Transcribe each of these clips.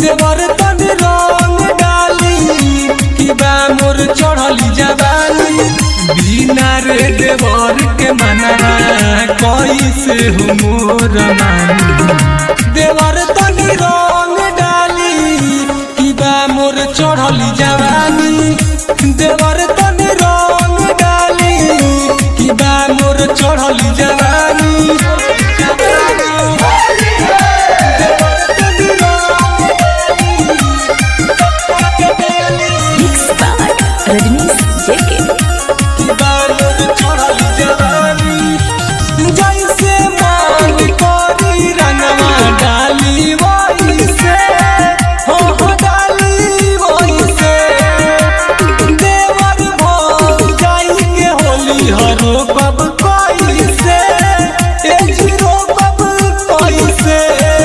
देवर तनी रंग डाली कि बा मोर चढ़ली जवानी बिना रे देवर के मना कैसे हो मोर मानी देवर तनी रंग डाली कि बा मोर चढ़ली जवानी देवर तनी रंग डाली कि बा मोर चढ़ली जवानी जैसे मन करी रंगवा डाली वही से हो डाली वही से देवर भो जाई के होली हरो कब कोई से ए जीरो कब कोई से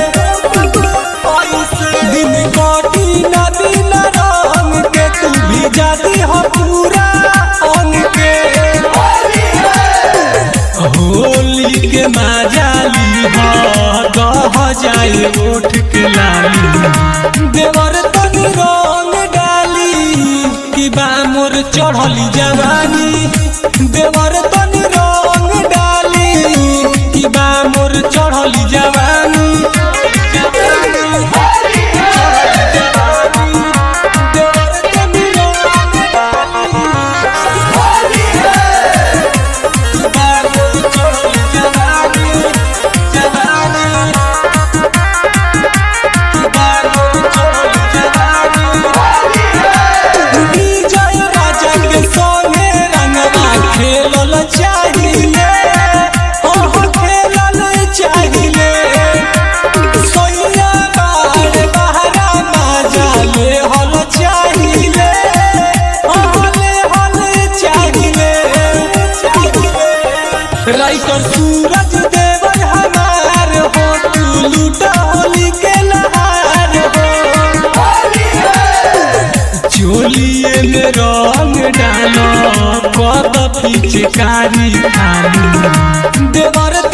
दिन कोटी ना दिन रंग के तू भी जाती हो पूरा अंग के होली के मजाली दह जाए उठ के लाली देवर तनी रंग डाली कि बा मोर चढ़ली जवानी देवर तनी रंग डाली कि बा मोर चढ़ली जवानी राइटर सूरज देवर हमार हो तू लूटा होली के लहार हो चोलिए में रंग डालो कद पिचकारी खाली देवर